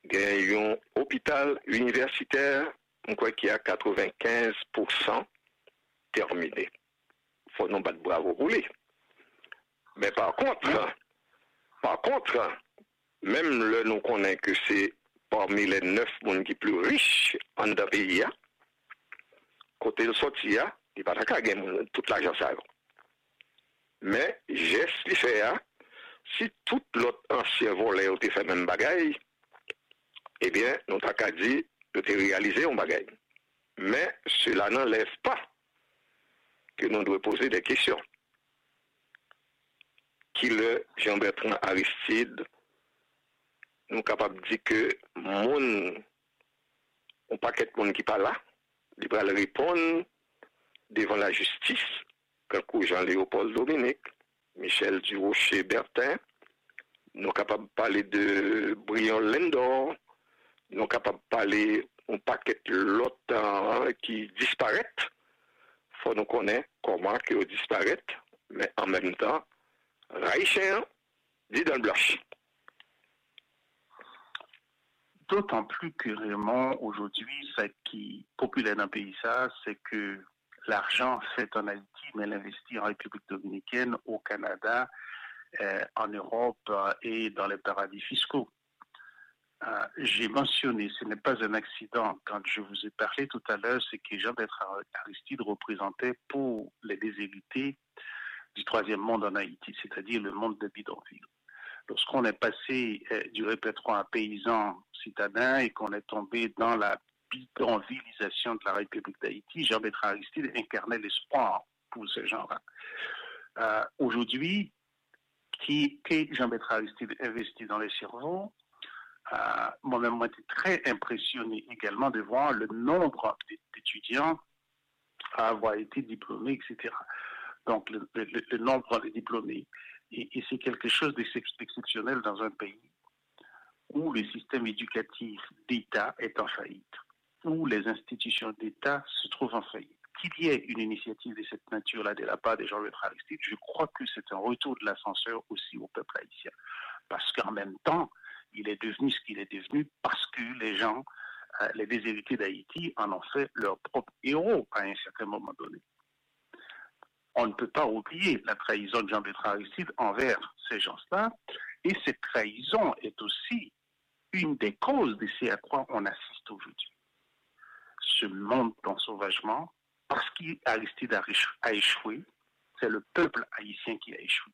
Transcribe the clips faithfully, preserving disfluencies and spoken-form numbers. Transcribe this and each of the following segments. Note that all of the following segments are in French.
il y a un hôpital universitaire qui a quatre-vingt-quinze pour cent terminé. Il faut nous battre bravo pour lui. Mais par contre, par contre, même le nous connaît que c'est parmi les neuf mondes qui plus riches en dans le pays, côté de sortie, il va pas gagner toute l'argent ça. Mais geste qu'il fait, si tout l'autre ancien volet ont fait même bagaille, eh bien, nous avons dit de réaliser un bagaille. Mais cela n'enlève pas que nous devons poser des questions. Qui le Jean-Bertrand Aristide, nous sommes capables de dire que mon, un paquet de monde qui parle là, il va répondre devant la justice, comme Jean-Léopold Dominique, Michel Durocher Bertin, nous sommes capables de parler de Brian Lendor, nous sommes capables de parler un paquet de l'autre hein, qui disparaissent. Il faut nous connaître comment ils disparaissent, mais en même temps, Raïchien dit dans le blanche. D'autant plus que vraiment aujourd'hui, ce qui est populaire dans le pays, ça, c'est que l'argent fait en Haïti, mais l'investit en République dominicaine, au Canada, euh, en Europe euh, et dans les paradis fiscaux. Euh, j'ai mentionné, ce n'est pas un accident, quand je vous ai parlé tout à l'heure, c'est que Jean-Bertrand Aristide représentait pour les déshérités du troisième monde en Haïti, c'est-à-dire le monde de bidonville. Lorsqu'on est passé euh, du répertoire paysan citadin et qu'on est tombé dans la bidonvillisation de la République d'Haïti, Jean-Bertrand Aristide incarnait l'espoir pour ces gens-là. Euh, aujourd'hui, qui, qui Jean-Bertrand Aristide investit dans les cerveaux, euh, moi-même, moi, j'étais très impressionné également de voir le nombre d'étudiants à avoir été diplômés, et cetera. Donc, le, le, le nombre de diplômés. Et, et c'est quelque chose d'exceptionnel dans un pays où le système éducatif d'État est en faillite, où les institutions d'État se trouvent en faillite. Qu'il y ait une initiative de cette nature-là de la part des Jean-Bertrand Aristide, je crois que c'est un retour de l'ascenseur aussi au peuple haïtien. Parce qu'en même temps, il est devenu ce qu'il est devenu parce que les gens, euh, les déshérités d'Haïti en ont fait leur propre héros à un certain moment donné. On ne peut pas oublier la trahison de Jean-Bertrand Aristide envers ces gens-là, et cette trahison est aussi une des causes de ce à quoi on assiste aujourd'hui. Ce monde d'ensauvagement, parce qu'Aristide a échoué, c'est le peuple haïtien qui a échoué.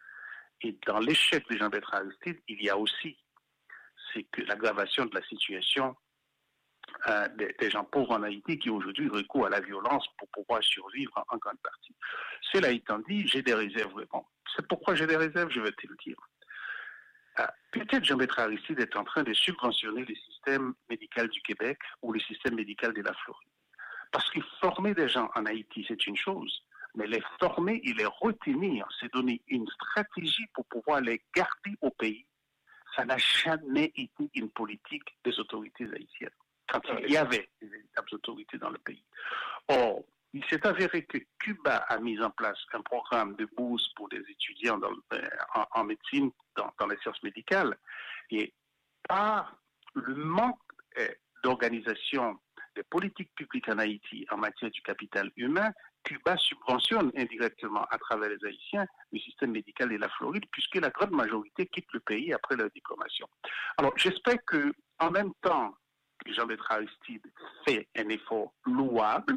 Et dans l'échec de Jean-Bertrand Aristide, il y a aussi c'est que l'aggravation de la situation euh, des, des gens pauvres en Haïti qui aujourd'hui recourent à la violence pour pouvoir survivre en, en grande partie. Cela étant dit, j'ai des réserves vraiment. C'est pourquoi j'ai des réserves, je vais te le dire. Euh, peut-être Jean-Bertrand Aristide est en train de subventionner le système médical du Québec ou le système médical de la Floride. Parce que former des gens en Haïti, c'est une chose, mais les former et les retenir, c'est donner une stratégie pour pouvoir les garder au pays. Ça n'a jamais été une politique des autorités haïtiennes, quand il y avait des véritables autorités dans le pays. Or, il s'est avéré que Cuba a mis en place un programme de bourse pour des étudiants dans, en, en médecine, dans, dans les sciences médicales, et par le manque eh, d'organisation des politiques publiques en Haïti en matière du capital humain, Cuba subventionne indirectement à travers les Haïtiens le système médical de la Floride, puisque la grande majorité quitte le pays après leur diplomation. Alors, j'espère que, en même temps, Jean-Bertrand Aristide fait un effort louable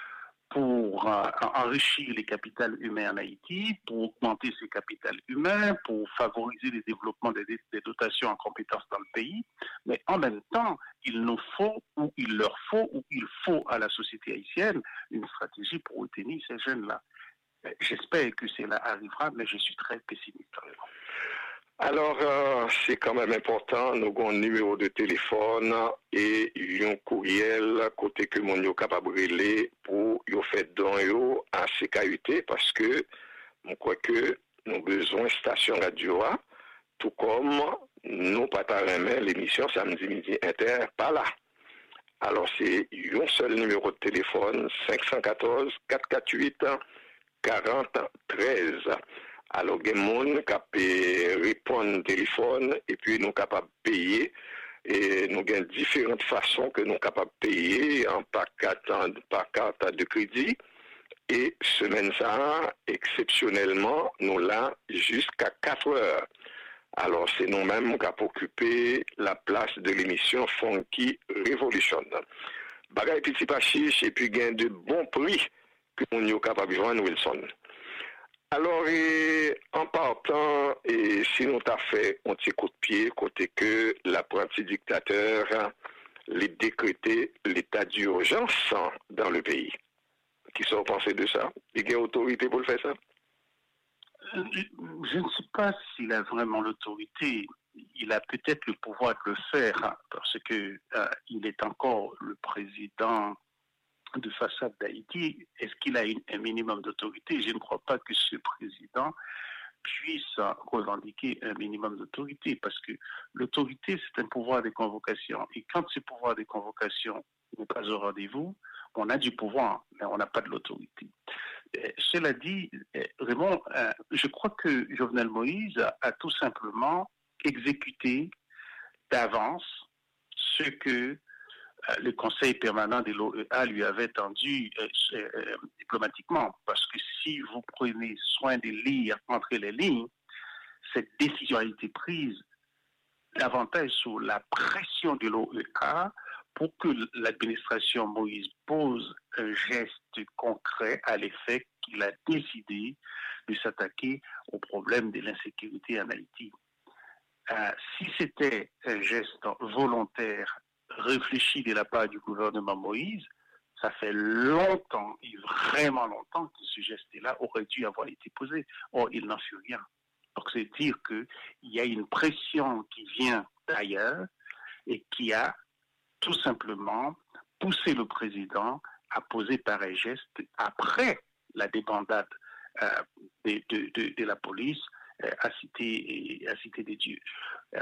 pour euh, enrichir les capitales humains en Haïti, pour augmenter ces capitales humains, pour favoriser le développement des, des dotations en compétences dans le pays. Mais en même temps, il nous faut, ou il leur faut, ou il faut à la société haïtienne une stratégie pour retenir ces jeunes-là. J'espère que cela arrivera, mais je suis très pessimiste. Alors, euh, c'est quand même important, nous avons un numéro de téléphone et un courriel côté que mon yo capable de relayer pour yo fait don yo à C K U T parce que je crois que nous avons besoin de station radio, tout comme nous partageons l'émission samedi midi inter par là. Alors, c'est un seul numéro de téléphone, cinq un quatre, quatre quatre huit, quatre zéro un trois. Alors, il y a des gens qui peuvent répondre au téléphone et puis nous sommes capables de payer et nous avons différentes façons que nous sommes capables de payer en par carte, par carte de crédit. Et semaine ça, exceptionnellement, nous là jusqu'à quatre heures. Alors, c'est nous-mêmes qui avons occupé la place de l'émission Funky Revolution. Bagay petit pachiche et puis gain de bons prix que nous sommes capables de vendre Wilson. Alors, et, en partant, et si nous avons fait un petit coup de pied, côté que l'apprenti dictateur les décrété l'état d'urgence dans le pays. Qui sont pensés de ça? Il y a autorité pour le faire ça? Je ne sais pas s'il a vraiment l'autorité. Il a peut-être le pouvoir de le faire hein, parce que euh, il est encore le président de façade d'Haïti. Est-ce qu'il a une, un minimum d'autorité? Je ne crois pas que ce président puisse revendiquer un minimum d'autorité parce que l'autorité, c'est un pouvoir de convocation. Et quand ce pouvoir de convocation n'est pas au rendez-vous, on a du pouvoir, mais on n'a pas de l'autorité. Euh, cela dit, euh, Raymond, euh, je crois que Jovenel Moïse a, a tout simplement exécuté d'avance ce que euh, le Conseil permanent de l'O E A lui avait tendu euh, euh, diplomatiquement. Parce que si vous prenez soin de lire entre les lignes, cette décision a été prise davantage sous la pression de l'O E A pour que l'administration Moïse pose un geste concret à l'effet qu'il a décidé de s'attaquer au problème de l'insécurité en Haïti. Euh, si c'était un geste volontaire, réfléchi de la part du gouvernement Moïse, ça fait longtemps, et vraiment longtemps, que ce geste-là aurait dû avoir été posé. Or, il n'en fut rien. Donc, c'est dire qu'il y a une pression qui vient d'ailleurs et qui a tout simplement poussé le président à poser pareil geste après la débandade euh, de, de, de, de la police euh, à Cité, à Cité des Dieux. Euh,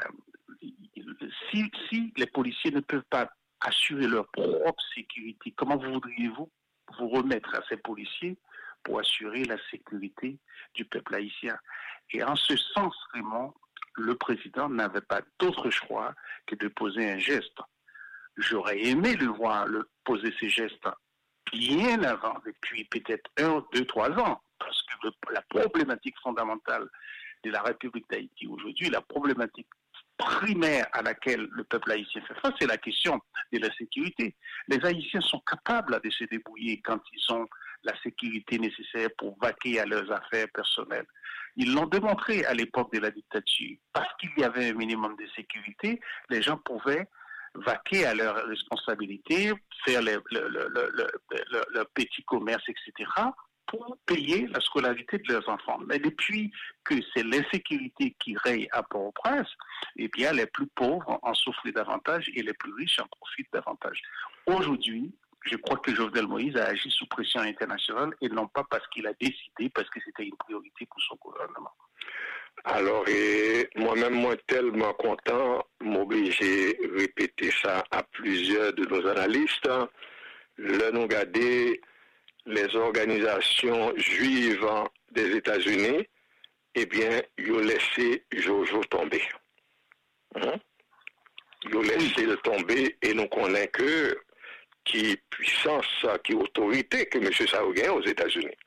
si, si les policiers ne peuvent pas assurer leur propre sécurité, comment voudriez-vous vous remettre à ces policiers pour assurer la sécurité du peuple haïtien? Et en ce sens, vraiment, le président n'avait pas d'autre choix que de poser un geste. J'aurais aimé le voir le poser ces gestes bien avant, depuis peut-être un, deux, trois ans, parce que le, la problématique fondamentale de la République d'Haïti aujourd'hui, la problématique primaire à laquelle le peuple haïtien fait face, c'est la question de la sécurité. Les Haïtiens sont capables de se débrouiller quand ils ont la sécurité nécessaire pour vaquer à leurs affaires personnelles. Ils l'ont démontré à l'époque de la dictature. Parce qu'il y avait un minimum de sécurité, les gens pouvaient vaquer à leurs responsabilités, faire le, le, le, le, le, le petit commerce, et cetera, pour payer la scolarité de leurs enfants. Mais depuis que c'est l'insécurité qui règne à Port-au-Prince, eh bien, les plus pauvres en souffrent davantage et les plus riches en profitent davantage. Aujourd'hui, je crois que Jovenel Moïse a agi sous pression internationale et non pas parce qu'il a décidé, parce que c'était une priorité pour son gouvernement. Alors, et moi-même, moi, tellement content, m'obliger de répéter ça à plusieurs de nos analystes. Là, nous regarder les organisations juives des États-Unis, eh bien, ils ont laissé Jojo tomber. Hein? Ils ont laissé le tomber et nous connaissons que qui puissance, qui autorité que M. Saoudien aux États-Unis.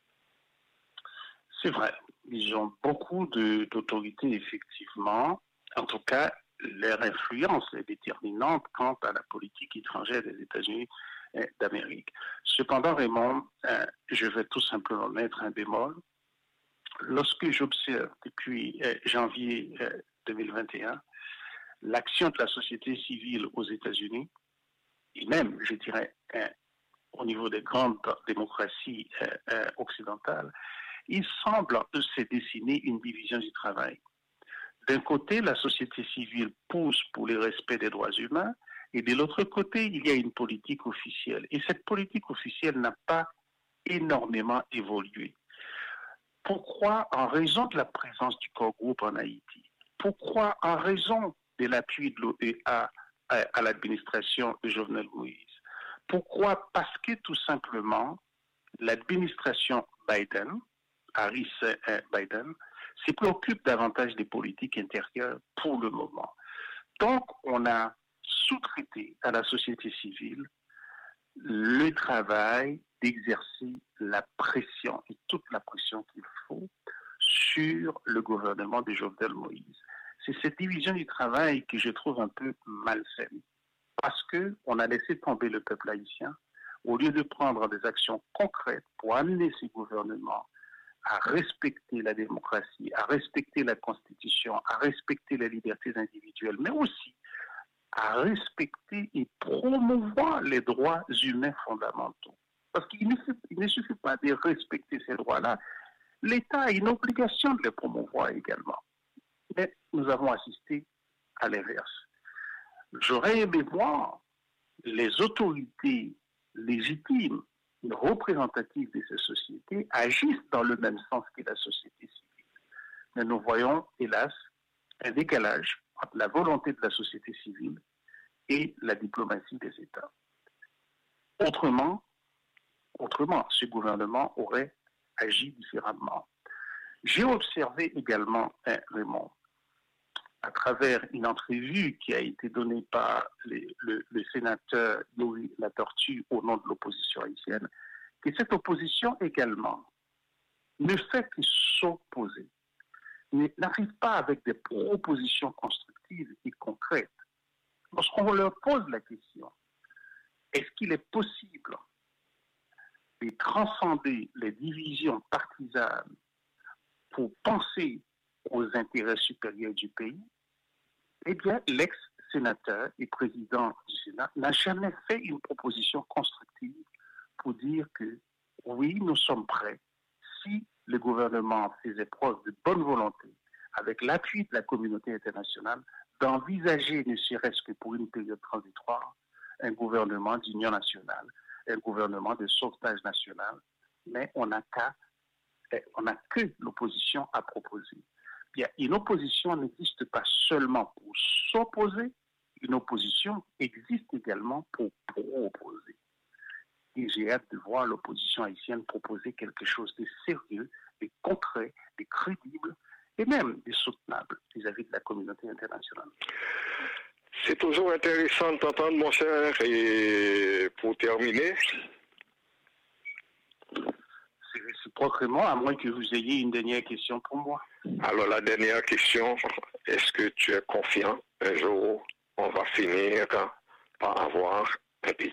C'est vrai. Ils ont beaucoup de, d'autorité, effectivement. En tout cas, leur influence est déterminante quant à la politique étrangère des États-Unis d'Amérique. Cependant, Raymond, euh, je vais tout simplement mettre un bémol. Lorsque j'observe depuis euh, janvier euh, deux mille vingt et un l'action de la société civile aux États-Unis, et même, je dirais, euh, au niveau des grandes démocraties euh, euh, occidentales, il semble se dessiner une division du travail. D'un côté, la société civile pousse pour le respect des droits humains, et de l'autre côté, il y a une politique officielle. Et cette politique officielle n'a pas énormément évolué. Pourquoi? En raison de la présence du corps groupe en Haïti. Pourquoi? En raison de l'appui de l'O E A à, à l'administration de Jovenel Moïse. Pourquoi? Parce que tout simplement, l'administration Biden, Harris euh, Biden, se préoccupe davantage des politiques intérieures pour le moment. Donc, on a sous-traiter à la société civile le travail d'exercer la pression et toute la pression qu'il faut sur le gouvernement de Jovenel Moïse. C'est cette division du travail que je trouve un peu malsaine, parce qu'on a laissé tomber le peuple haïtien au lieu de prendre des actions concrètes pour amener ces gouvernements à respecter la démocratie, à respecter la Constitution, à respecter les libertés individuelles, mais aussi à respecter et promouvoir les droits humains fondamentaux. Parce qu'il ne, il ne suffit pas de respecter ces droits-là, l'État a une obligation de les promouvoir également. Mais nous avons assisté à l'inverse. J'aurais aimé voir les autorités légitimes, représentatives de ces sociétés, agissent dans le même sens que la société civile. Mais nous voyons, hélas, un décalage entre la volonté de la société civile et la diplomatie des États. Autrement, autrement, ce gouvernement aurait agi différemment. J'ai observé également, hein, Raymond, à travers une entrevue qui a été donnée par les, le, le sénateur Louis Latortue au nom de l'opposition haïtienne, que cette opposition également ne fait que s'opposer, n'arrive pas avec des propositions constructives et concrètes. Lorsqu'on leur pose la question, est-ce qu'il est possible de transcender les divisions partisanes pour penser aux intérêts supérieurs du pays, eh bien, l'ex-sénateur et président du Sénat n'a jamais fait une proposition constructive pour dire que, oui, nous sommes prêts, si le gouvernement faisait preuve de bonne volonté, avec l'appui de la communauté internationale, d'envisager, ne serait-ce que pour une période transitoire, un gouvernement d'union nationale, un gouvernement de sauvetage national, mais on n'a qu'à, on n'a que l'opposition à proposer. Bien, une opposition n'existe pas seulement pour s'opposer, une opposition existe également pour proposer. Et j'ai hâte de voir l'opposition haïtienne proposer quelque chose de sérieux, de concret, de crédible et même de soutenable vis-à-vis de la communauté internationale. C'est toujours intéressant de t'entendre, mon cher. Et pour terminer, c'est réciproquement, à moins que vous ayez une dernière question pour moi. Alors, la dernière question, est-ce que tu es confiant un jour on va finir par avoir un pays?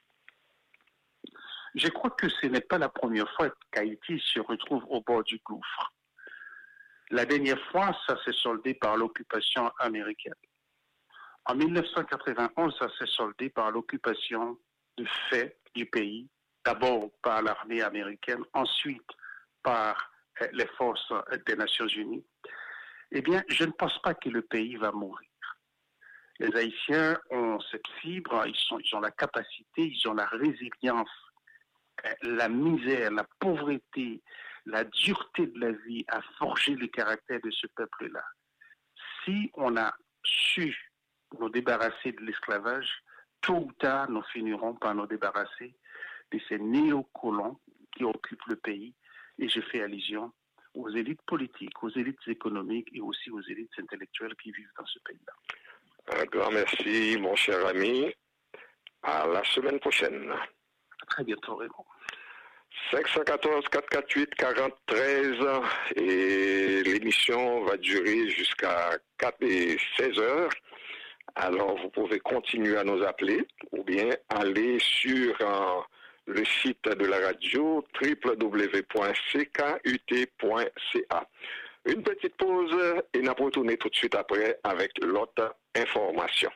Je crois que ce n'est pas la première fois qu'Haïti se retrouve au bord du gouffre. La dernière fois, ça s'est soldé par l'occupation américaine. En mille neuf cent quatre-vingt-onze, ça s'est soldé par l'occupation de fait du pays, d'abord par l'armée américaine, ensuite par euh, les forces des Nations Unies. Eh bien, je ne pense pas que le pays va mourir. Les Haïtiens ont cette fibre, ils, sont, ils ont la capacité, ils ont la résilience, euh, la misère, la pauvreté, la dureté de la vie a forgé le caractère de ce peuple-là. Si on a su nous débarrasser de l'esclavage, tôt ou tard, nous finirons par nous débarrasser de ces néocolons qui occupent le pays. Et je fais allusion aux élites politiques, aux élites économiques et aussi aux élites intellectuelles qui vivent dans ce pays-là. Un grand merci, mon cher ami. À la semaine prochaine. À très bientôt, Raymond. cinq un quatre, quatre quatre huit, quarante treize et l'émission va durer jusqu'à quatre et seize heures. Alors, vous pouvez continuer à nous appeler ou bien aller sur euh, le site de la radio w w w point c k u t point c a. Une petite pause et nous retournons tout de suite après avec l'autre information.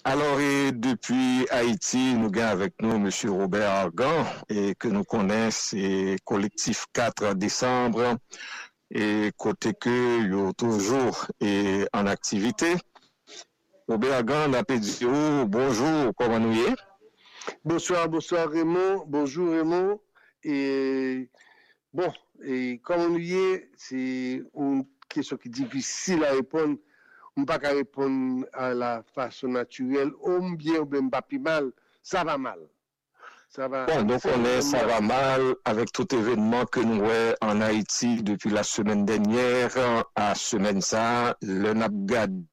Alors, et depuis Haïti, nous avons avec nous M. Robert Argan, et que nous connaissons, c'est collectif quatre décembre, et côté que il est toujours et en activité. Robert Argan, la P D O, bonjour, comment nous y est? Bonsoir, bonsoir Raymond, bonjour Raymond. Et bon, et comment nous y est, c'est une question qui est difficile à répondre. On ne peut pas répondre à la façon naturelle, ou bien ou bien pas plus mal, ça va mal. Ça va, bon, donc on est, ça va mal avec tout événement que nous avons en Haïti depuis la semaine dernière à semaine ça, le n'a gardé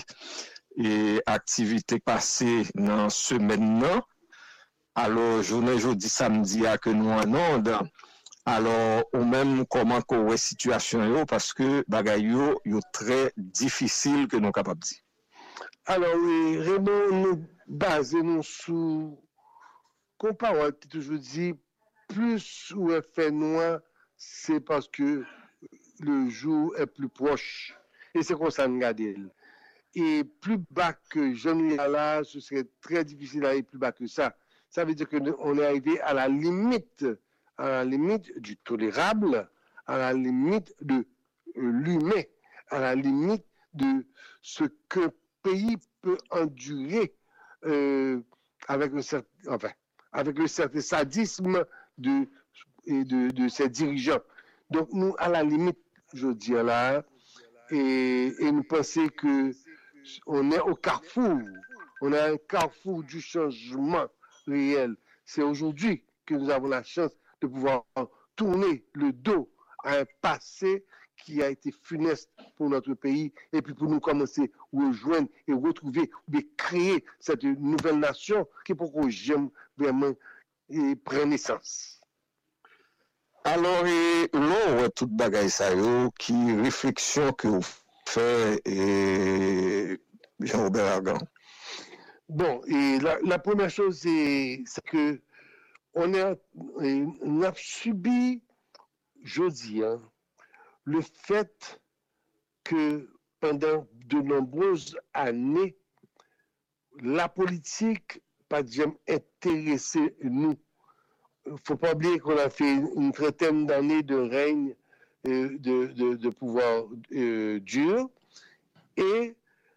et activité passée dans semaine là. Alors, journée jeudi samedi à que nous en onde. Alors, ou même comment qu'on voit situation yo parce que bagay yo yo très difficile que nous capables dire. Alors, oui, Raymond nous basons sur comparé toujours dit plus où est fait noir, c'est parce que le jour est plus proche et c'est comme ça nous garder. Et plus bas que je n'y là, ce serait très difficile d'aller plus bas que ça. Ça veut dire qu'on est arrivé à la limite, à la limite du tolérable, à la limite de euh, l'humain, à la limite de ce qu'un pays peut endurer euh, avec un certain, enfin, avec un certain sadisme de, de, de ses dirigeants. Donc nous, à la limite, je dis là, et, et nous pensons que on est au carrefour, on est à un carrefour du changement réel. C'est aujourd'hui que nous avons la chance de pouvoir tourner le dos à un passé qui a été funeste pour notre pays et puis pour nous commencer à rejoindre et retrouver, ou bien créer cette nouvelle nation qui pourquoi j'aime vraiment et prendre naissance. Alors, l'on tout bagay sa yo, qui réflexion que vous faites et Jean-Robert Argan? Bon, et la, la première chose, c'est que on a, on a subi, je dis, hein, le fait que pendant de nombreuses années, la politique pas jamais intéressé nous. Il ne faut pas oublier qu'on a fait une trentaine d'années de règne euh, de, de, de pouvoir euh, dur et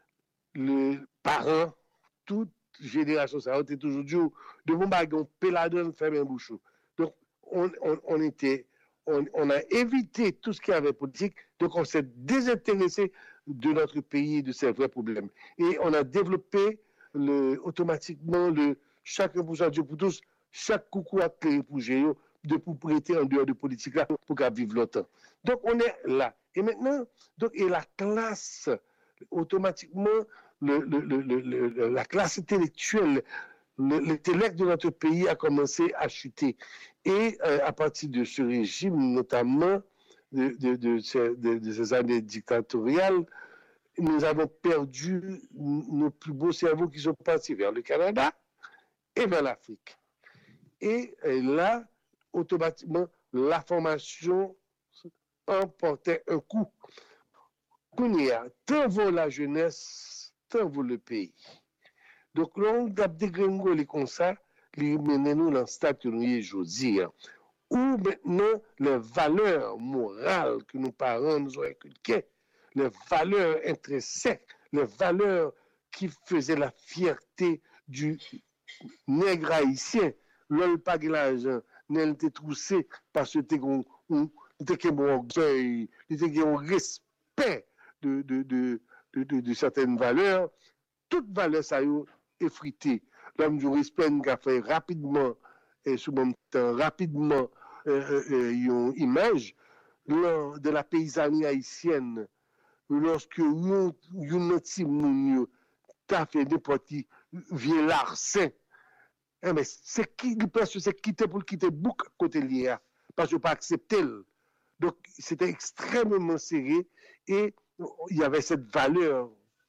le parent, toute génération, ça a été toujours dur, de mon bagon, péladon, ferme un bouchon. Donc, on, on, on était, on, on a évité tout ce qui avait politique, donc on s'est désintéressé de notre pays et de ses vrais problèmes. Et on a développé le, automatiquement le chacun pour soi, Dieu pour tous, chaque coucou à clé pour géo, de propriété en dehors de politique là, pour qu'elle vive longtemps. Donc on est là. Et maintenant, donc, et la classe, automatiquement, le, le, le, le, la classe intellectuelle, l'intellect de notre pays a commencé à chuter. Et euh, à partir de ce régime, notamment de, de, de, ces, de, de ces années dictatoriales, nous avons perdu nos plus beaux cerveaux qui sont partis vers le Canada et vers l'Afrique. Et, et là, automatiquement, la formation emportait un coup. Kounia, tant vaut la jeunesse, tant vaut le pays. Donc, là, on a dégringolé comme ça, les mener nous dans le stade que nous y aujourd'hui, où maintenant, les valeurs morales que nos parents nous ont inculquées, les valeurs intrinsèques, les valeurs qui faisaient la fierté du nègre haïtien, l'ol pas de l'argent, n'elle était troussé parce que c'était un bon orgueil, c'était un respect de, de, de, de, de, de certaines valeurs, toutes valeurs ça y est effritées. L'homme du respect a fait rapidement, et sous mon temps, rapidement, euh, euh, une image de la paysannerie haïtienne. Lorsque nous, nous, nous, t'as fait n'importe qui, vieux larcin, eh mais c'est qui, presque c'est quitter pour quitter bouc côté lié, parce que pas accepté. Donc, c'était extrêmement serré et il y avait cette valeur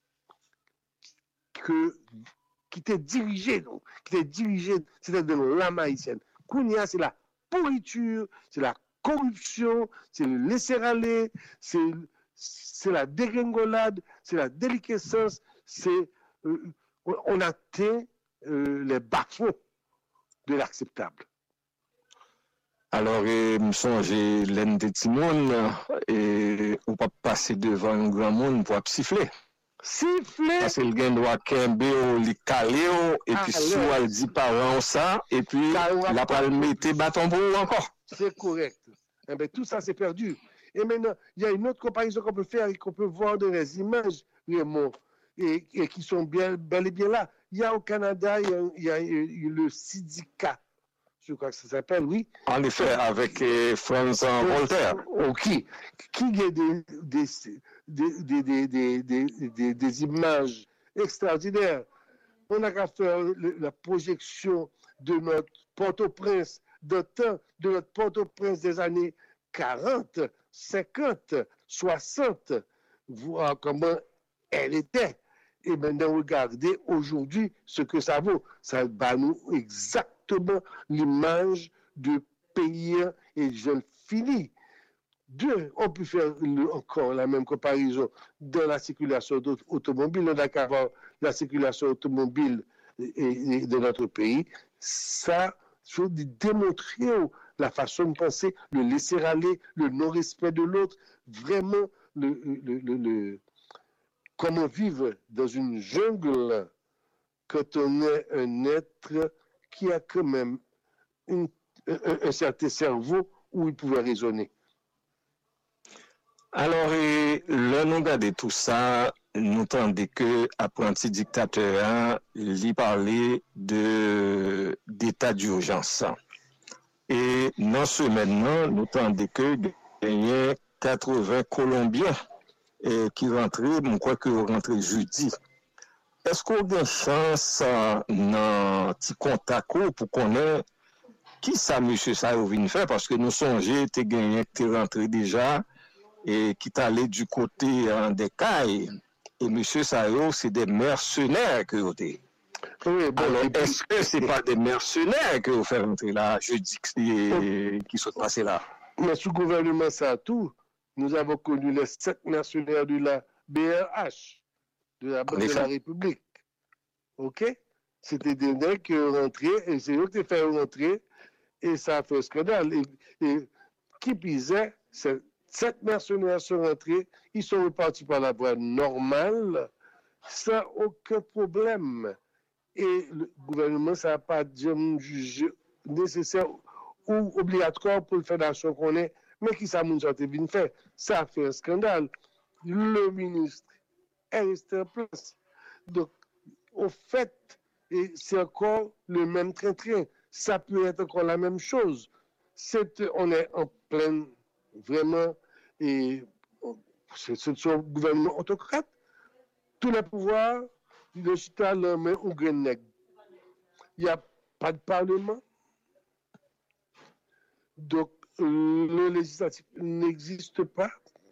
que, qui était dirigée, donc, qui était dirigée, c'était de l'âme haïtienne. Kounia, c'est la pourriture, c'est la corruption, c'est le laisser-aller, c'est, c'est la dégringolade, c'est la déliquescence, c'est euh, on atteint euh, les bas-fonds de l'acceptable. Alors, je me songe, l'un des petits monde, et on peut passer devant un grand monde pour siffler. Siffler? Parce que le gars doit kembe ou li calé et puis sous elle dit parents ça, et puis la pas le mettre bâton pour encore. C'est correct. Eh bien, tout ça, c'est perdu. Et maintenant, il y a une autre comparaison qu'on peut faire et qu'on peut voir dans les images, Raymond, et, et qui sont bien, bel et bien là. Il y a au Canada, il y a, il y a, il y a le syndicat, je crois que ça s'appelle, oui. En effet, avec euh, Franz Voltaire. Ok. Qui a des, des, des, des, des, des, des, des images extraordinaires. On a qu'à faire la projection de notre Port-au-Prince, de temps de notre Port-au-Prince des années quarante, cinquante, soixante, voir comment elle était. Et maintenant, regardez aujourd'hui ce que ça vaut. Ça va nous exactement l'image de pays et jeunes finis. Deux, on peut faire le, encore la même comparaison dans la circulation automobile. On a qu'à avoir la circulation automobile et, et de notre pays. Ça, il faut démontrer la façon de penser, le laisser aller, le non-respect de l'autre, vraiment le, le, le, le, comment vivre dans une jungle quand on est un être qui a quand même une, un, un certain cerveau où il pouvait raisonner. Alors, là, nous regardons tout ça, nous entendons que apprenti dictateur, il parlait de d'état d'urgence. Et non seulement, nous entendons que il y a quatre-vingts Colombiens et qui rentraient, je crois que rentraient jeudi. Est-ce qu'on a une chance dans petit contact pour connaître qui ça, monsieur, ça vient faire? Parce que nous songeons, tu gagné, tu rentré déjà et qui t'allait du côté hein, des cailles. Et monsieur Sayo, c'est des mercenaires que vous êtes. Oui, bon, alors, puis, est-ce que ce n'est pas des mercenaires que vous faites rentrer là, jeudi, qui, qui sont passés là? Mais sous gouvernement ça tout, nous avons connu les sept mercenaires de la B R H, de la Banque de la République. OK? C'était des nègres qui ont rentré, et c'est eux qui ont fait rentrer, et ça a fait un scandale. Et, et qui pisait, c'est sept mercenaires sont rentrés, ils sont repartis par la voie normale, sans aucun problème. Et le gouvernement, ça n'a pas jugé nécessaire ou obligatoire pour le fédération qu'on est, mais qui ça nous a bien fait. Ça a fait un scandale. Le ministre est resté en place. Donc, au fait, et c'est encore le même train-train. Ça peut être encore la même chose. C'est, on est en pleine, vraiment, et c'est un gouvernement autocrate. Tous les pouvoirs, le chita le met au Grenègue. Il n'y a pas de parlement. Donc, le législatif n'existe pas.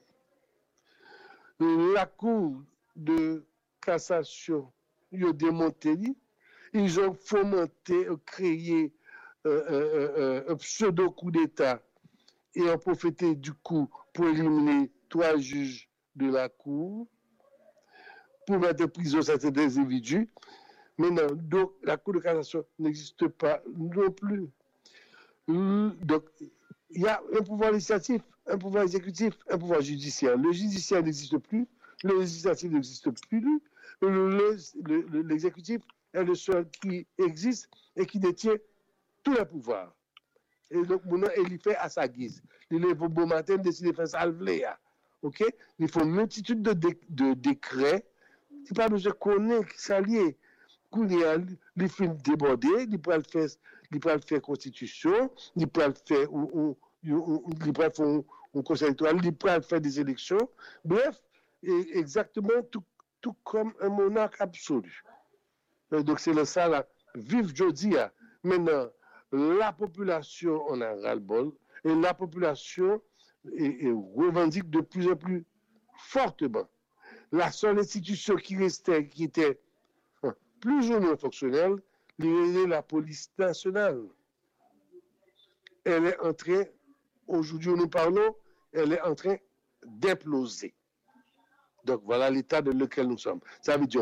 La Cour de cassation, ils ont démonté. Ils ont fomenté, créé euh, euh, un pseudo-coup d'État et ont profité du coup pour éliminer trois juges de la Cour, pour mettre en prison certains individus. Maintenant, donc, la Cour de cassation n'existe pas non plus. Donc, il y a un pouvoir législatif, un pouvoir exécutif, un pouvoir judiciaire. Le judiciaire n'existe plus, le législatif n'existe plus, l'exécutif est le seul qui existe et qui détient tous les pouvoirs. Et donc, maintenant, il fait à sa guise. Il est bon matin, décide de faire ça, ok? Il faut une multitude de, dé, de décrets. C'est pas besoin de connaître qui s'allie. Il fait déborder, il peut le faire, il peut le faire constitution, il peut le faire, ou, ou, il peut faire un, un conseil électoral, il peut faire des élections. Bref, et exactement tout, tout comme un monarque absolu. Donc c'est le ça là. Vive Jodia. Maintenant, la population en a ras-le-bol et la population est, est revendique de plus en plus fortement. La seule institution qui restait, qui était hein, plus ou moins fonctionnelle, c'est la police nationale. Elle est en train, aujourd'hui où nous parlons, elle est en train d'imploser. Donc voilà l'état dans lequel nous sommes. Ça veut dire,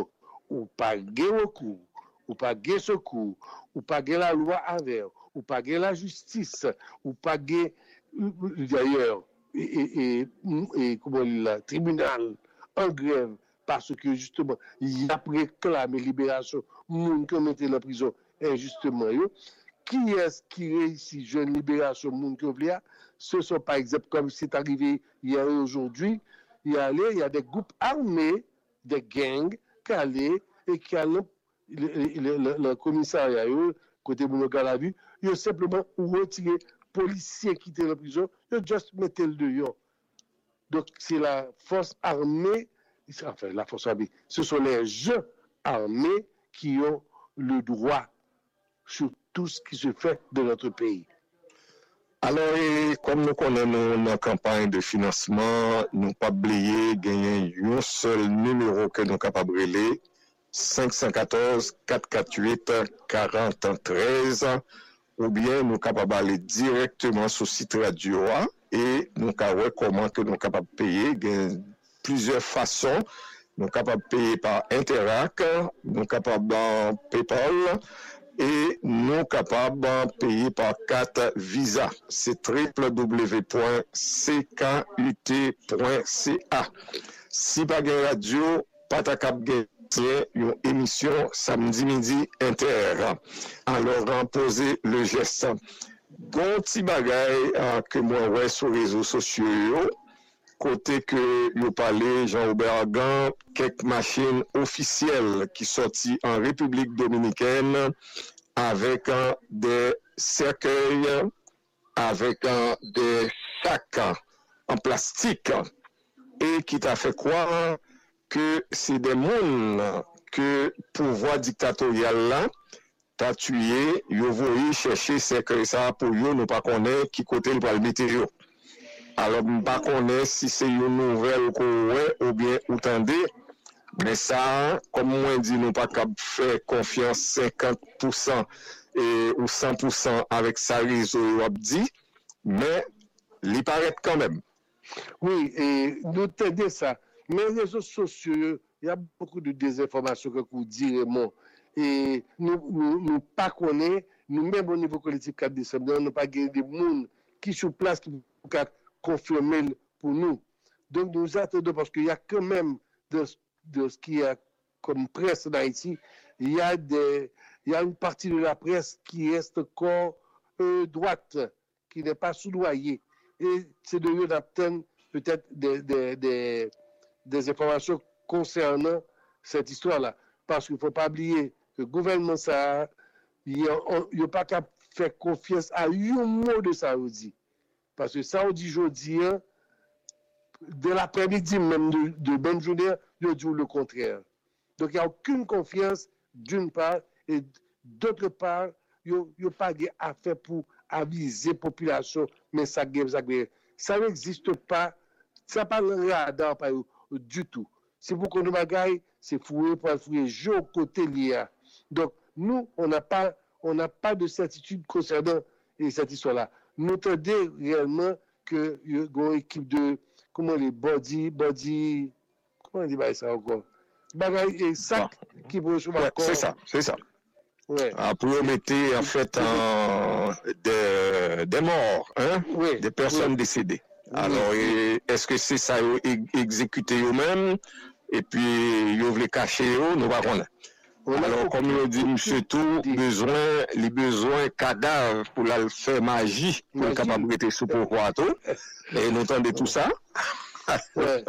ou pas de recours, ou pas de secours, ou pas de la loi avec, ou pas de la justice, ou pas de d'ailleurs et, et, et, et comment le tribunal en grève parce que justement il a réclamé libération moun qui mettait en prison injustement yo. Qui est-ce qui réussit jeune libération moun qui oublia? Ce sont par exemple comme c'est arrivé hier et aujourd'hui, il y a il y a des groupes armés, des gangs qui allaient et qui allaient le, le, le, le commissariat yo, côté Monoga la vue, ils ont simplement retiré policiers qui étaient en prison, ils ont juste mis le dehors. Donc c'est la force armée, enfin la force armée, ce sont les gens armés qui ont le droit sur tout ce qui se fait dans notre pays. Alors, et comme nous connaissons la campagne de financement, nous pas oublier gagner un seul numéro que nous capables de relayer, cinq un quatre, quatre quatre huit, quatre zéro un trois, ou bien nous capables d'aller directement sur le site radio et nous capables comment que nous capables de payer. Il y a plusieurs façons. Nous capables de payer par Interac, nous capables de PayPal et nous capables de payer par carte Visa. C'est w w w point c k u t point c a. Si pas de radio, pas de cap une émission samedi midi inter. Alors, poser le geste. Bon petit bagaille que moi ouais sur les réseaux sociaux, côté que vous parlez Jean-Robert Gant, quelques machines officielles qui sortent en République dominicaine avec uh, des cercueils, avec uh, des sacs en plastique et qui t'a fait croire que c'est des mondes que pouvoir dictatorial là t'a tué, yo voulu chercher cercueil ça pour yo nous pas connaître qui côté le va le mettre yo. Alors nous pas connaître si c'est une nouvelle qu'on ouais ou bien entendez. Mais ça, comme moi dit, nous pas capable faire confiance cinquante pour cent et, ou cent pour cent avec sa réseau dit, mais il paraît quand même. Oui, et nous t'aider ça. Mais les réseaux sociaux, il y a beaucoup de désinformation que vous direz, moi. Et nous nous, nous pas connaît, nous-mêmes au niveau collectif quatre décembre, nous pas gagné des gens qui sont sur place qui peuvent confirmer pour nous. Donc nous attendons parce qu'il y a quand même de de ce qu'il y a comme presse en Haïti, il y a des, il y a une partie de la presse qui reste encore euh, droite, qui n'est pas soudoyée. Et c'est de lieu d'obtenir peut-être des, des, des, des informations concernant cette histoire-là. Parce qu'il ne faut pas oublier que le gouvernement, ça, il n'y a pas qu'à faire confiance à un mot de Saoudi. Parce que Saoudi, je dis, de l'après-midi même de, de bonne journée, il dit le contraire. Donc il n'y a aucune confiance d'une part et d'autre part, il n'y a pas d'affaire pour aviser la population, mais ça ça n'existe pas, ça n'a pas le radar pas, du tout. C'est pour qu'on nous bagaille, c'est fouiller pour fouiller, jeu au côté lié. Donc nous, on n'a pas, on n'a pas de certitude concernant cette histoire-là. Nous attendons réellement qu'il y ait une équipe de comment les body, body, comment on dit ça encore? Bagaille et sac bon. Qui vont sur ouais, c'est ça, c'est ça. Ouais. Ah, pour mettre en fait en, des, des morts, hein? Oui. Des personnes oui. décédées. Oui. Alors, oui. est-ce que c'est ça exécuté eux-mêmes et puis ils veulent cacher eux, nous ne connaissons pas. Alors, comme il dit M. Tout, besoin, les besoins cadavres pour la faire magie, pour être capable de sous pouvoir tout. Et nous entendons tout ça. Ouais.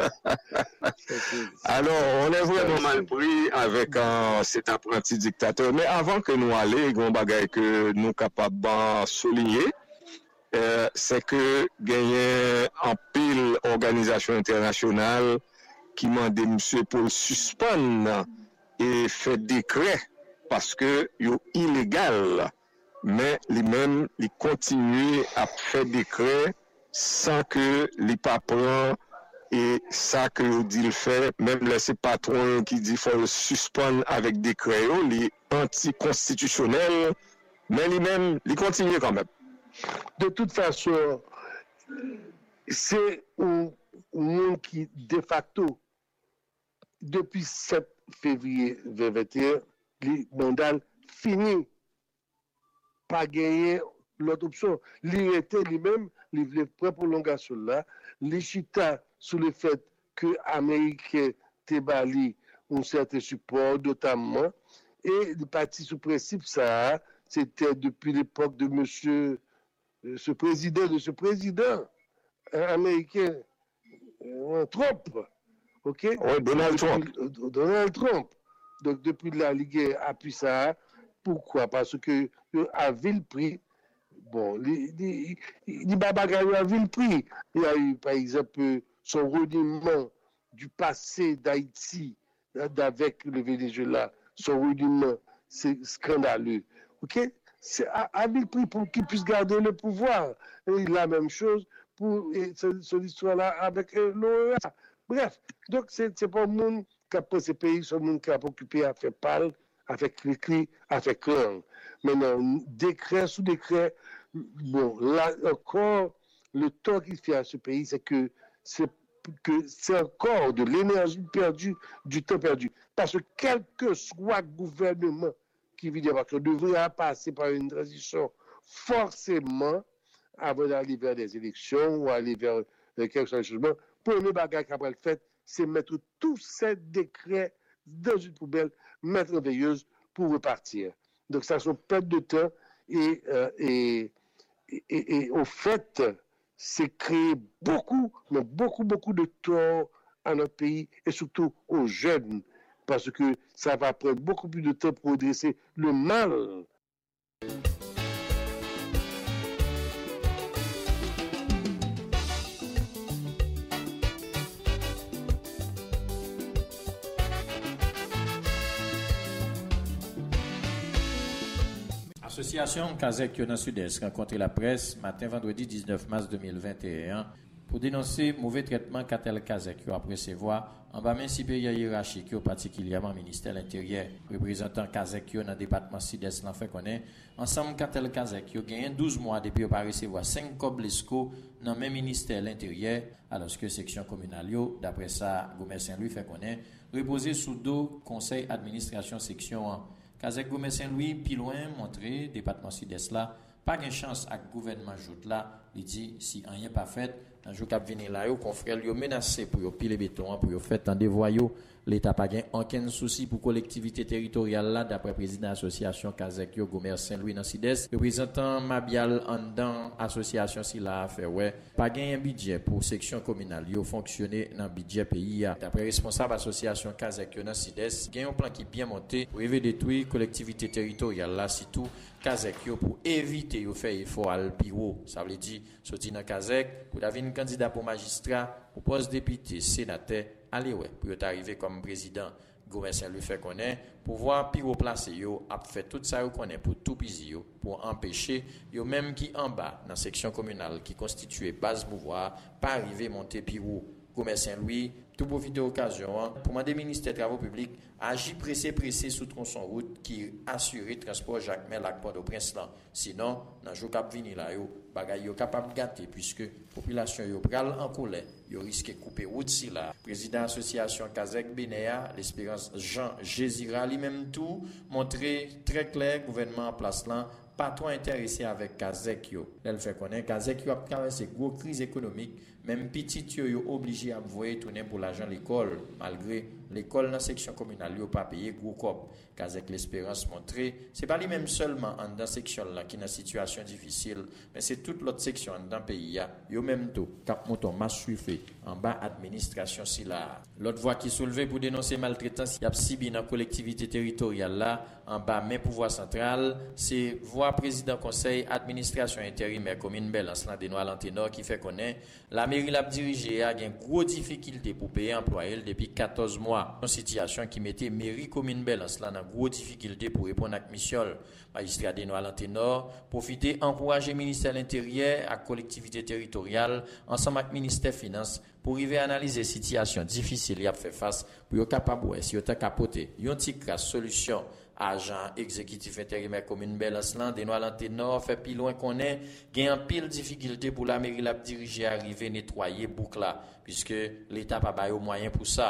Alors, on est vraiment mal pris avec euh, cet apprenti dictateur. Mais avant que nous allions, il y a un bagage que nous sommes capables de souligner, euh, c'est que gagner en pile organisation internationale qui m'a dit monsieur pour suspendre et fait décret parce que c'est illégal. Mais lui-même, il continue à faire décret sans que les patrons et ça que vous dit le fait, même les patrons qui dit qu'il faut le suspendre avec décret, les anticonstitutionnels, mais lui-même, il continue quand même. De toute façon, c'est un monde qui, de facto, depuis sept février deux mille vingt et un, le mandat fini. Pas gagné l'autre option. Il était lui-même, il voulait prendre prolongation là. Les chita sur le fait que les Américains Tebali ont un certain support, notamment. Et le parti sous principe, ça, c'était depuis l'époque de monsieur, ce président, de ce président américain, Trump. OK? Oui, Donald Trump. Donald Trump. Donc, depuis la Ligue appuie ça. Pourquoi? Parce que à vil prix, bon, les babagailles à vil prix. Il y a eu, par exemple, son reniement du passé d'Haïti avec le Venezuela. Son reniement, c'est scandaleux. OK? C'est à, à vil prix pour qu'il puisse garder le pouvoir. Et la même chose pour cette histoire-là avec l'O E A. Bref, donc c'est, c'est pas le monde qui a pris ces pays, c'est le monde qui a occupé à faire parler, avec les cris, avec langue. Maintenant, décret sous décret, bon, là encore, le tort qu'il fait à ce pays, c'est que c'est, que c'est encore de l'énergie perdue, du temps perdu. Parce que quel que soit le gouvernement qui vient d'avoir, qu'on devrait passer par une transition forcément avant d'aller vers des élections ou aller vers quelque chose de changement. Pour le bagage qu'après le fait, c'est mettre tous ces décrets dans une poubelle, mettre en veilleuse pour repartir. Donc, ça, c'est une perte de temps et, euh, et, et, et, et au fait, c'est créer beaucoup, mais beaucoup, beaucoup de tort à notre pays et surtout aux jeunes, parce que ça va prendre beaucoup plus de temps pour redresser le mal. L'association Kazek dans Sud-Est rencontré la presse matin vendredi dix-neuf mars deux mille vingt et un pour dénoncer mauvais traitement qu'Atel Kazek a recevoir en bas main supérieur hiérarchique, particulièrement le ministère de l'Intérieur. Représentant Kazek dans le département Sud-Est l'en fait connaître. Ensemble, Katel Kazek a gagné douze mois depuis qu'il a recevoir cinq coblesco dans le même ministère de l'Intérieur, alors que section communale, d'après ça, Gomer Saint-Louis fait connaître, reposé sous dos conseil administration section un. Kazek Gomer Saint-Louis, puis loin, montré, département Sud-Est là, pas de chance avec le gouvernement joute là, il dit, si rien pas fait, un jour qui venir là, yo confrère yo menacé pour yo piler béton pour yo faire tant de voyous, l'état pas gain aucun souci pour collectivité territoriale là d'après président association Kazek yo Gomer Saint-Louis dans Sud-Est, représentant Mabial en dedans association si là fait ouais, pas gain un budget pour section communale yo fonctionner dans budget pays d'après responsable association Kazek yo dans Sud-Est, gain un plan qui bien monté pour éviter détruire collectivité territoriale là surtout Kazek yo pour éviter yo faire effort al piro, ça veut dire sorti dans Kazek pour devenir candidat pour magistrat pour poste député sénateur allez ouais pour arriver comme président Gomer Saint-Louis fait connaître pouvoir piro placer yo a fait tout ça yo connaît pour tout pisi yo pour empêcher yo même qui en bas dans section communale qui constitue base pouvoir pas arriver monter piro Gomer Saint-Louis tout profiter occasion hein, pour demander ministère des Travaux publics agir pressé pressé sous tronçon route qui assurer transport Jacques Mel à Port-au-Prince là sinon dans jour cap venir là yo bagay yo capable gâter puisque population yo pral en colère yo risque couper route si là président association Kazek Benea l'espérance Jean Jésira lui-même tout montrer très clair gouvernement en place là pas trop intéressé avec Kazek yo elle fait connaître Kazek yo a traversé gros crise économique même petit yo yo obligé à voyer tourner pour l'argent l'école malgré l'école dans section communale yo pas payer gros cop Kazek l'espérance montrer c'est pas lui même seulement en dans section là qui dans situation difficile mais c'est toute l'autre section dans pays ya yo même tout cap mouton masse suivi en bas administration si là l'autre voix qui soulevée pour dénoncer maltraitance y a sibi dans collectivité territoriale là en bas mais pouvoir central c'est voix président conseil administration intérimaire commune Belance là Denois Lanténor qui fait connaître la mairie l'a dirigé a une grosse difficulté pour payer employé depuis quatorze mois une situation qui mettait mairie commune Belance là dans grosse difficulté pour répondre à la mission magistrat Denois Lanténor profiter encourager ministère de l'intérieur à collectivité territoriale ensemble avec ministère finance pour arriver à analyser situation difficile y a fait face pour être capable si vous capoter une petite solution agent exécutif intérimaire commune Belance là Denois Lanténor fait plus loin qu'on est gagne en pile difficulté pour la mairie la diriger arriver nettoyer boucle là puisque l'état pas ba yo moyen pour ça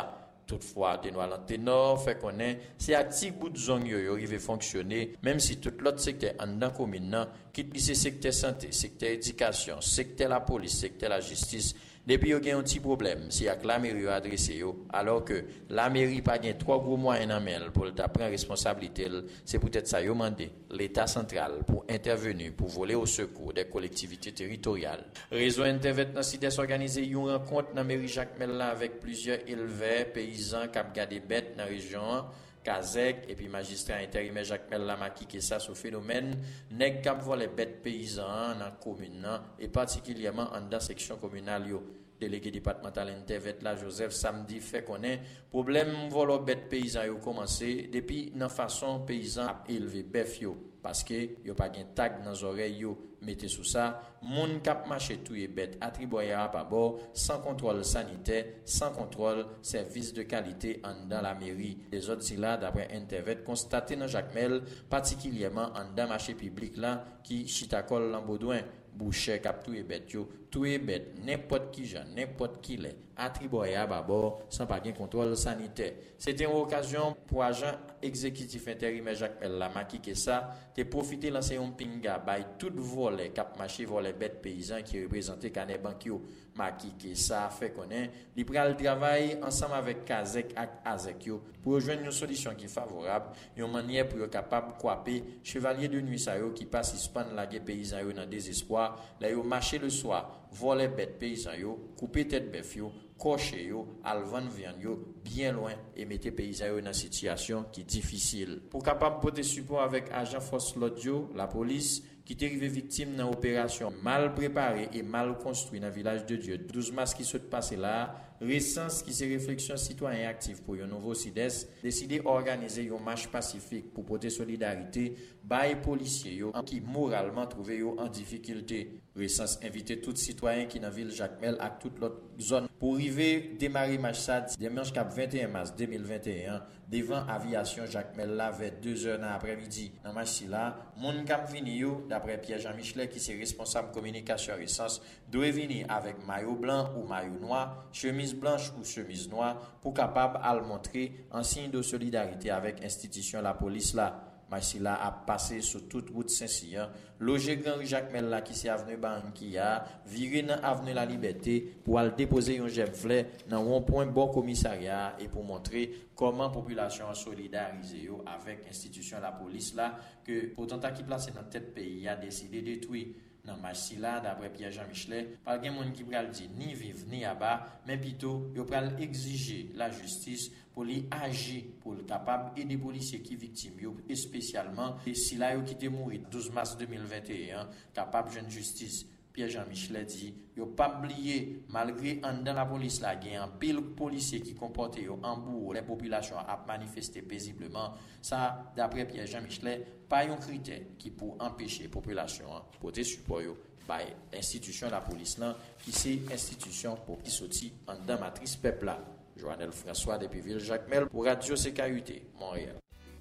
Toutefois, des noirs ténor fait qu'on est, c'est à petit bout de zone yo yo arrive fonctionner, même si tout l'autre secteur en dans commune, quitte lycée secteur santé, secteur éducation, secteur la police, secteur la justice, depuis yo gen un petit problème, si ak la mairie a adressé yo, alors que la mairie pas gen trois gros moyens en main pour ta prendre responsabilité, c'est peut-être ça yo mandé l'État central pour intervenir pour voler au secours des collectivités territoriales. Réseau Intervet dans Sides organisé une rencontre dans mairie Jacques Mella avec plusieurs éleveurs, paysans qui ont gardé bêtes dans la région. Kazek et puis magistrat intérimaire Jacques Mella qui qui ça ce phénomène nèg k'ap voler bêtes paysans dans commune et particulièrement en dans section communale yo. Délégué départemental Intervet là Joseph samedi fait connaît problème voler bêtes paysans yo commencé depuis dans façon paysan a élever bœuf yo parce que yo pas gen tag dans oreille yo mettez sous ça moun k'ap marché touye bête attribué à pas bord sans contrôle sanitaire sans contrôle service de qualité en dans la mairie les autres si là d'après Intervet constaté dans Jacques Mel particulièrement en dans marché public là qui chitakol Lambaudouin boucher k'ap touye bête yo touye bête n'importe qui gens n'importe qui les attribué à bord sans pas gen contrôle sanitaire. C'était une occasion pour agent exécutif intérimaire Jacques Mel la maki que ça te profiter lancer un pinga bay tout volet cap marché volet bête paysan qui représentait Canet Bankio maki que ça fait connaît li pral travail ensemble avec Kazek ak Azek yo pour rejoindre une solution qui favorable une manière pour capable couper chevalier de nuit ça yo qui passe suspend la guerre paysan yo dans désespoir là yo marcher le soir voler bête paysan yo couper tête bœuf yo cocher yo alvan viande yo bien loin et mettre paysan yo dans situation qui difficile pour capable porter support avec agent force l'audio la police qui est arrivé victime dans opération mal préparée et mal construite dans village de Dieu douze mars qui s'est passé là Récence qui c'est réflexion citoyen active pour un nouveau Sides décidé organiser une marche pacifique pour porter solidarité bail policiers yo qui moralement trouvé yo en difficulté. Récence invité tout citoyen qui dans ville Jacques Mel à toute l'autre zone pour arriver démarrer marche ça dimanche cap vingt et un mars deux mille vingt et un devant aviation Jacques Mel là vers deux heures dans l'après-midi. Dans marche là, moun k'ap vini yo d'après Pierre Jean Michelet qui c'est responsable communication Récence doit venir avec maillot blanc ou maillot noir, chemise blanche ou chemise noire pour capable à le montrer en signe de solidarité avec institution la police là. Maïsila a passé sur toute route Saint-Cyr, logé Grand Jacques Mella qui c'est avenue Bankia, viré dans avenue La Liberté pour aller déposer un gemflet dans un point bon commissariat et pour montrer comment population a solidarisé avec institution la police là que pourtant qui placé dans tête pays a décidé de détruire. Dans match là d'après Pierre Jean Michelet pas gen moun qui pral di ni vivre ni abat mais plutôt yo pral exiger la justice pour li agir pour capable aider policiers qui victimes yo et spécialement et si là yo qui te mouri douze mars deux mille vingt et un capable jeune justice. Pierre Jean Michelet dit yo pas oublier malgré en dans la police là gen un pile policiers qui comportent yo en bourg les populations a manifesté paisiblement ça d'après Pierre Jean Michelet pas un critère qui pour empêcher population porter support yo by institution la police là qui c'est institution pour qui sorti en dans matrice peuple là. Joannel François depuis Ville Jacques Mel pour Radio C K U T Montréal.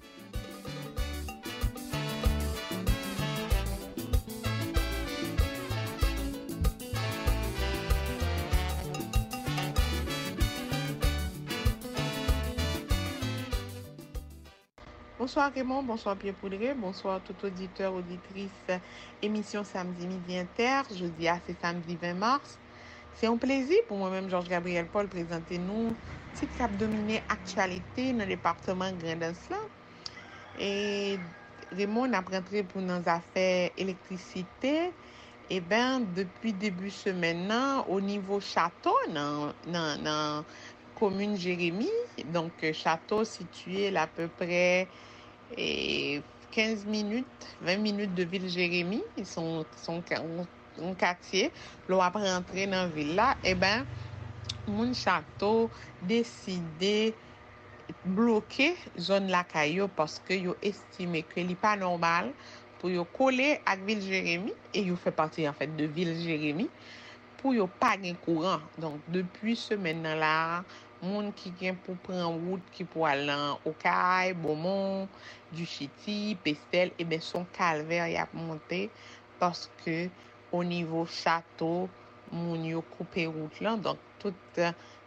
Bonsoir Raymond, bonsoir Pierre Poudré, bonsoir tout auditeur, auditrice, émission Samedi Midi Inter, jeudi à c'est samedi vingt mars. C'est un plaisir pour moi-même, Georges Gabriel Paul, présenter nous petit cap dominé actualité dans le département Grand-Anse. Et Raymond a rentré pour nos affaires électricité. Et bien, depuis début semaine, au niveau château, dans la commune Jérémy, donc château situé à peu près et quinze minutes, vingt minutes de ville Jérémy, ils sont, sont un quartier, l'on va rentrer dans la ville là, et ben mon château décidé bloquer zone la caillou parce que yo estimé que n'est pas normal pour yo coller à ville Jérémy et yo fait partie en fait de ville Jérémy pour yo pas de courant. Donc depuis semaine là moun qui vient pour prendre route qui pour aller au Caille, Beaumont, du Chiti, Pestel et ben son calvaire y a monté parce que au niveau château moun yo coupé route là donc toute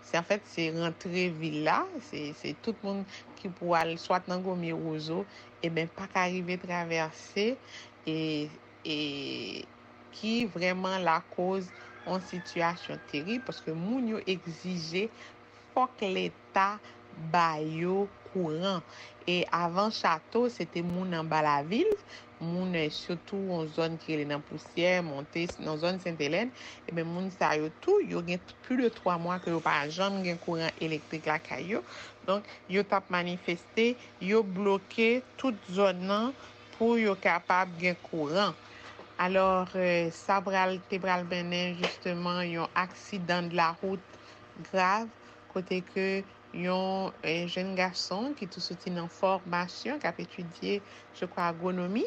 c'est en fait c'est rentrer ville là, c'est c'est tout le monde qui pourra aller soit dans Gomi Roseau et ben pas qu'arriver traverser et et qui vraiment la cause en situation terrible parce que moun yo exigé faut que l'État baille courant et avant château c'était moun en bas la ville moun surtout en zone qui est dans poussière monter dans zone Sainte-Hélène et ben moun sa yo tout yo gen plus de trois mois que yo pas jamais gen courant électrique la caillou donc yo tap manifester yo bloqué toute zone nan pour yo capable gen courant. Alors euh, ça bral te bral benen justement yon accident de la route grave côté que yon un jeune garçon qui tout sorti en formation qui a étudié je crois agronomie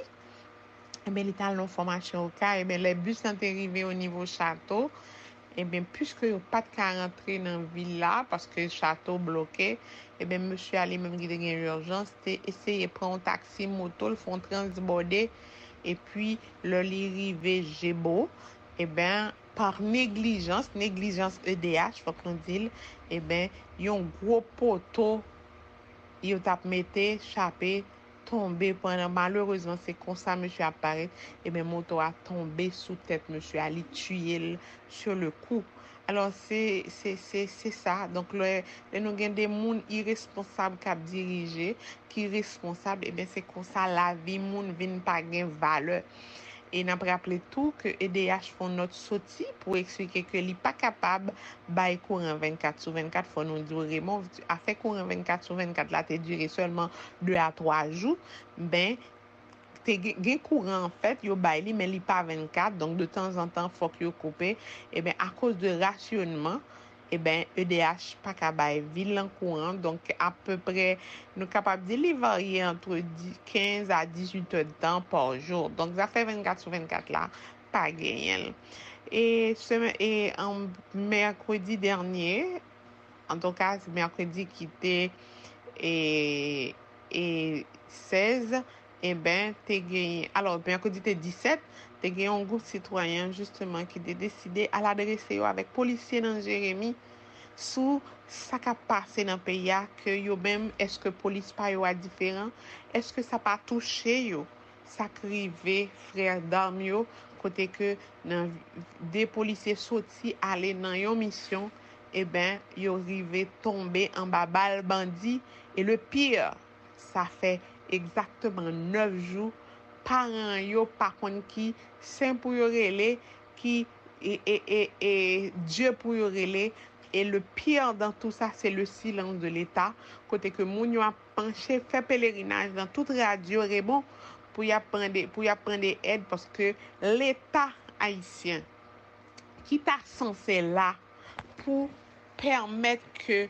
et ben il était en formation au cas et ben les bus sont arrivés au niveau château et bien puisque yo pas de ka rentrer dans ville là parce que château bloqué et ben monsieur Ali même qui était en urgence c'était essayer prendre un taxi moto le font transborder et puis le li rive Gébo et ben par négligence négligence E D H faut qu'on dise et ben yon gros poteau yo tap mette chapé tombé pendant malheureusement c'est comme ça monsieur apparaît et ben moto a tombé sous tête monsieur Ali tué sur le coup. Alors c'est c'est c'est c'est ça donc le, le nous gagne des monde irresponsables qui diriger qui responsable et ben c'est comme ça la vie monde vinn pas gain valeur. Et n'a pas rappelé tout que E D H font notre sortie pour expliquer que li pas capable bail courant vingt-quatre sur vingt-quatre faut nous dire Raymond a fait courant vingt-quatre sur vingt-quatre là t'es duré seulement deux à trois jours ben t'es gen courant en fait yo bail li mais li pas vingt-quatre donc de temps en temps faut que yo couper et ben à cause de rationnement et ben E D H pas capable ville en courant donc à peu près nous capable de li varier entre quinze à dix-huit heures de temps par jour donc ça fait vingt-quatre sur vingt-quatre là pas gagné et ce et en mercredi dernier en tout cas mercredi qui était et et seize et ben t'es gagné alors mercredi t'es dix-sept t'es gagné un groupe citoyen justement qui a décidé à l'adresser avec policiers dans Jérémie sous ça qui a passé dans le pays que yo même est-ce que police pas yo a différent est-ce que ça pas touché yo ça crivé frère d'armes yo côté que nan, des policiers sorti aller dans une mission et ben yo rivé tomber en bas balle bandit et le pire ça fait exactement neuf jours parents yo par contre qui saint pour yo relé qui et et et et Dieu pour yo relé et le pire dans tout ça c'est le silence de l'État côté que moun yo a penché fait pèlerinage dans toute radio Raymond pour y prendre pour y prendre aide parce que l'État haïtien qui t'a censé là pour permettre que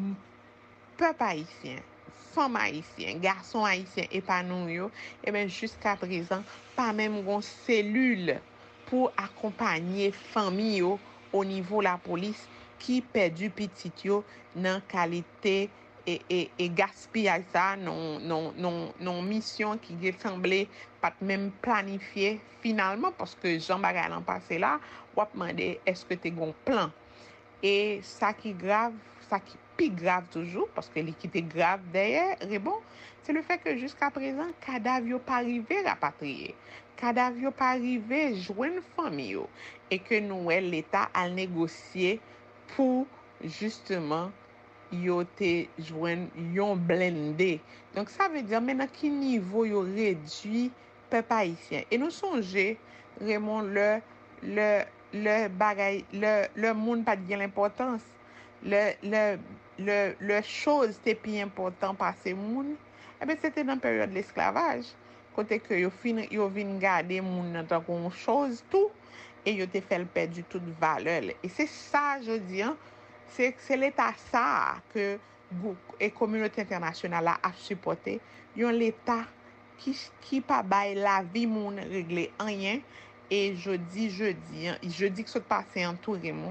peuple haïtien femmes haïtiennes, garçons haïtiens épanouis, et bien jusqu'à présent, pas même une cellule pour accompagner famille au niveau de la police qui perdu petit yo dans qualité et et et gaspillage ça non non non non mission qui semblait pas même planifié finalement parce que Jean Bagay l'an passé là, ou a demandé est-ce que tu as un plan et ça qui grave ça qui plus grave toujours parce que l'équité grave derrière bon c'est le fait que jusqu'à présent cadavre pas arrivé rapatrié cadavre pas arrivé joindre famille et que nous l'État a négocié pour justement yo te joindre yon blindé donc ça veut dire maintenant qui niveau yo réduit peuple haïtien et nous songer Raymond le le le bagay le le monde pas de l'importance le le le le chose c'était plus important par ces monde et ben c'était dans période de l'esclavage côté que yo fin yo vinn garder monde tant qu'on chose tout et yo te fait perdre toute valeur et c'est ça je dis hein, c'est c'est l'état ça que et communauté internationale a supporté yon l'état qui qui pas bail la vie monde régler rien et je dis je dis hein, je dis que ça passé en tout Raymond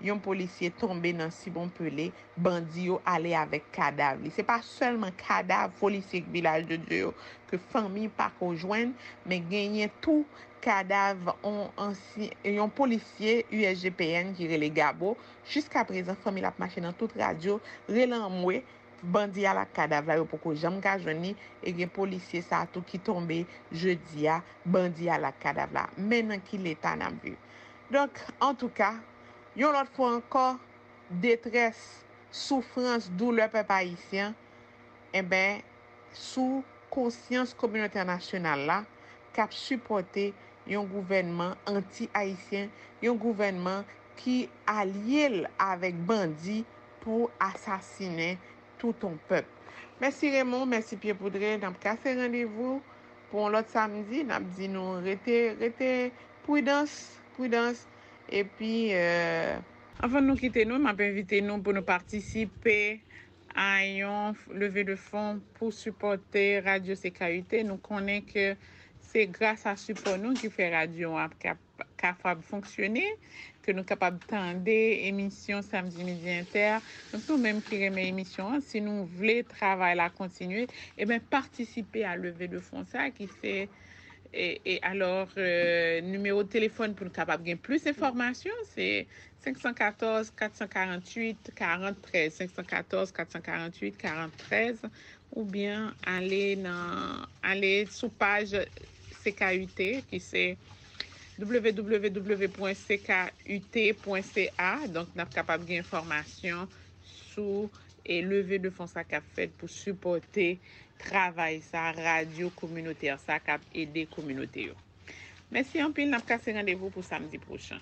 yon policier tombé dans Sibon Pelé, bandi yo allé avec cadavre. C'est pas seulement cadavre policier village de Dieu que famille pas rejoindre, mais gagner tout cadavre on un policier U S G P N qui relè Gabo. Jusqu'à présent famille la marché dans toute radio, relan moué bandi à la cadavre là pour que j'aime ka jouni et gen policier ça tout qui tombé jeudi a bandi à la cadavre là. Maintenant qui l'état n'a vu. Donc en tout cas, yon l'autre fois encore détresse, souffrance, douleur peuple haïtien, eh ben sous conscience communauté internationale là cap supporter un gouvernement anti-haïtien, un gouvernement qui allié avec bandits pour assassiner tout ton peuple. Merci Raymond, merci Pierre Poudré. N'a pas cassé rendez-vous pour l'autre samedi. N'a dit nous rester rester prudence, prudence et puis euh, avant de nous quitter nous, m'a invité nous pour nous participer à un levée de fonds pour supporter Radio C K U T. Nous connaissons que c'est grâce à support nous qui fait radio capable de fonctionner, que nous sommes capables d'entendre émission samedi midi inter. Donc nous-mêmes qui remet émission, si nous voulons travailler la continuer, et bien participer à lever de fonds ça qui fait et, et alors euh, numéro de téléphone pour nous capables de gagner plus d'informations, c'est cinq un quatre quatre cent quarante-huit quarante treize cinq un quatre quatre cent quarante-huit quarante treize ou bien aller dans aller sur page C K U T qui c'est w w w point c k u t point c a. Donc nous sommes capables de information sur et lever de fonds ça qu'a fait pour supporter travail ça radio communautaire ça qu'a aider communauté. Merci en pile, nous avons cassé rendez-vous pour samedi prochain.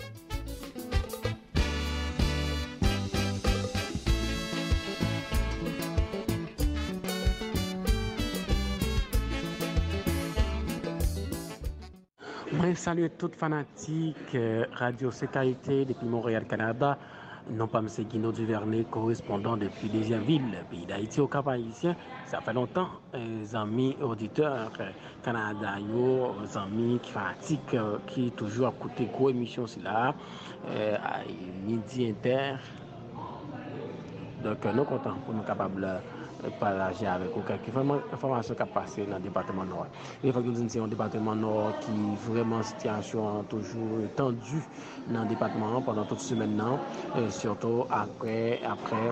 Je salue toutes fanatiques Radio C K U T depuis Montréal, Canada. Non pas M. Guino Duvernay, correspondant depuis deuxième ville, pays d'Haïti au Cap Haïtien. Ça fait longtemps, les amis auditeurs Canada, les amis qui fanatiques, qui toujours à côté de l'émission, c'est là, à midi inter. Donc, nous sommes contents pour nous capables partager avec vous quelques informations qui ont passé dans le département nord. Il faut que nous c'est un département nord qui vraiment situation toujours tendue dans le département pendant toute semaine maintenant, surtout après après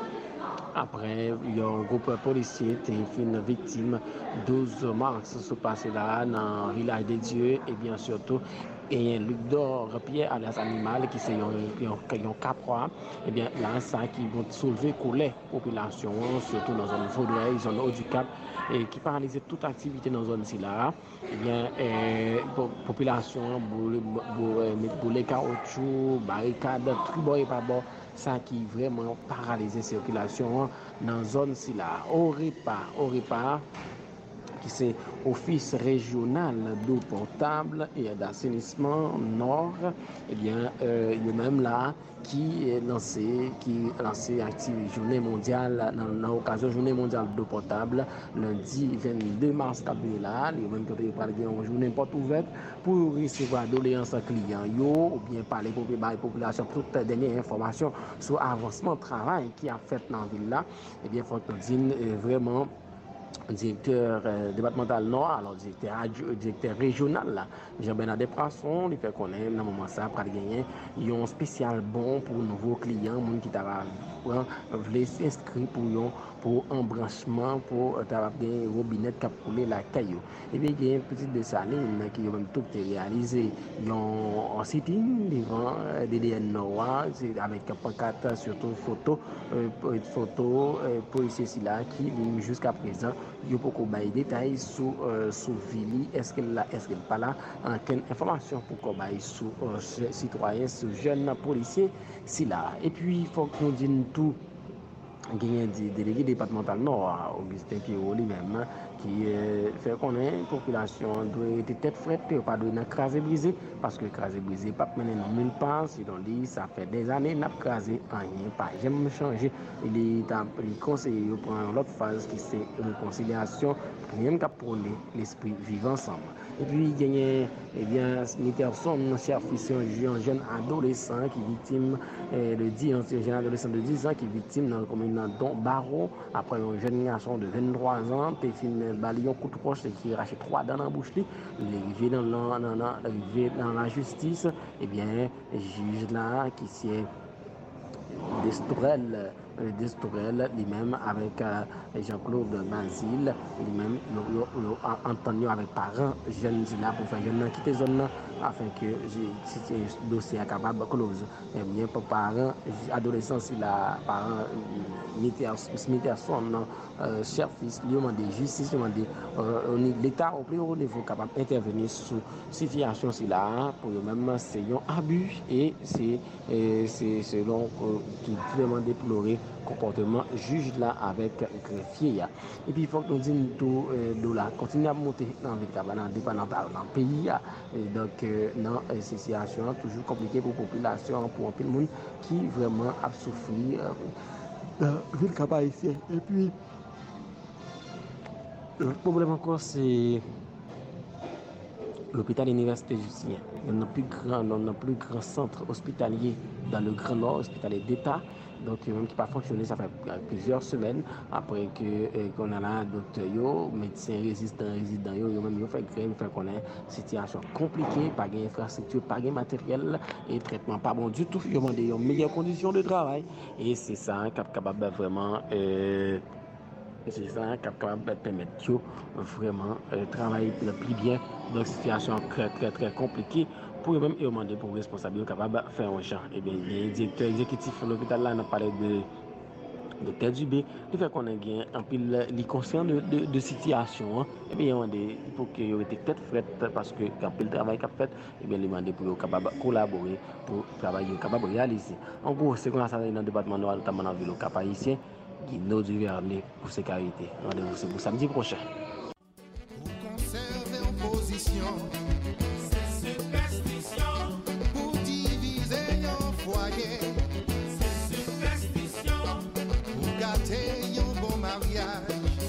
après il y a un groupe policier qui est une victime douze mars se passé là dans le village des Dieux et bien surtout et Luc d'or Pierre à les animaux qui c'est un caprois et bien là ça qui vont soulever couler population surtout dans zone Vaudreuil zone haut du Cap et qui paralyse toute activité dans zone ci là et bien eh, population pour les caoutchouc barricade tribo et pas bon ça qui vraiment paralyse circulation dans zone ci là au repas au repas qui c'est Office régional d'eau potable et d'assainissement Nord, et bien, euh, il y a même là qui est lancé, qui lancé active journée mondiale, dans l'occasion journée mondiale d'eau potable, lundi vingt-deux mars, là, il y a même qui parle d'une journée porte ouverte pour recevoir doléances clients, ou bien parler pour la population, toute dernière information sur l'avancement de travail qui a fait dans la ville là, et bien, il faut que nous disions vraiment directeur euh, départemental nord, alors directeur, directeur régional là, Jean-Bernard Prasson, il fait connaître dans le moment ça, pour gagner, il y a un spécial bon pour nouveaux clients, gens qui veulent s'inscrire pour eux, pour un branchement, pour avoir des robinets qui couler la caillou. Et bien, il y a une petite dessaline qui a même tout réalisé. Il y a un sitting devant D D N Nord, avec un pancarte, surtout photo, euh, photo, euh, policier là qui, jusqu'à présent, il y a beaucoup de détails sur euh, sur Vili, est-ce qu'elle là, est-ce qu'elle pas là, en quelle information pour qu'on baille sur euh, citoyens, sur jeunes policiers, si là. Et puis il faut qu'on dise tout gagné des délégués départemental Nord, Augustin Pierrot lui-même, qui euh, fait qu'on ait une population doit être tête frette, pas doit être crasé brisé, parce que crasé brisé, pas mener non nulle part, si on dit, ça fait des années, n'a crasé rien, pas jamais changé. Il est il conseille de prendre l'autre phase qui c'est réconciliation, rien qu'à prôner l'esprit vivre ensemble. Et puis, il y a eh bien, Smithson, un chef un jeune adolescent qui est victime eh, de dix ans, un jeune adolescent de dix ans qui est victime dans la commune Don Barreau, après un jeune garçon de vingt-trois ans, qui fait un balayon coup de poche et qui arrache trois dents dans la bouche. Il est arrivé dans, dans, dans, dans la justice, eh bien, le juge là qui s'est Destourel, Destourel lui-même avec euh, Jean-Claude Basile, lui-même entendu avec parents jeunes là pour faire jeune quitter zone là afin que ce dossier est capable de close. Et bien pour parents adolescents si la parents Smithson euh, chef fils lui demandé justice demandé euh, l'état au plus haut niveau capable d'intervenir sur situation si là pour eux-mêmes c'est un abus et c'est c'est selon qui vraiment déplorer comportement juge là avec greffier. Et puis il faut que nous disions tout de là continuer à monter dans le départemental dans le pays. Et donc euh, dans une situation toujours compliquée pour la population, pour tout le monde qui vraiment a souffert dans la ville capitale. Et puis le problème encore c'est l'hôpital université Justinien. Il y a un plus grand, un plus grand centre hospitalier dans le Grand Nord, hospitalier d'État, donc même qui n'a pas fonctionné, ça fait plusieurs semaines après que euh, qu'on a là docteur yo, médecins résistants, résidents yo, yo même yo fait grève, fait qu'on a une situation compliquée, pas d'infrastructure, pas de matériel et traitement pas bon du tout. Yo demandé une meilleure condition de travail et c'est ça qui est capable vraiment euh, c'est ça qui est capable de permettre de vraiment euh, travailler plus bien dans une situation très très très compliquée pour eux-mêmes et demander pour responsable capable de faire un champ. Et bien, le directeur exécutif de l'hôpital là, on a parlé de docteur Dubé, il fait qu'on ait un peu les conscients de, de, de situation. Hein. Et bien, il faut qu'il y ait peut-être fret parce que quand le travail qu'a fait, et bien, il demande pour être capable de collaborer pour travailler, capable de réaliser. En gros, c'est comme ça dans le département nord, notamment dans la ville au Cap Haïtien. Guido Duvernay pour sécurité. Rendez-vous c'est pour samedi prochain. Pour conserver en position, c'est superstition. Pour diviser en foyer, c'est superstition. Pour gâter un bon mariage.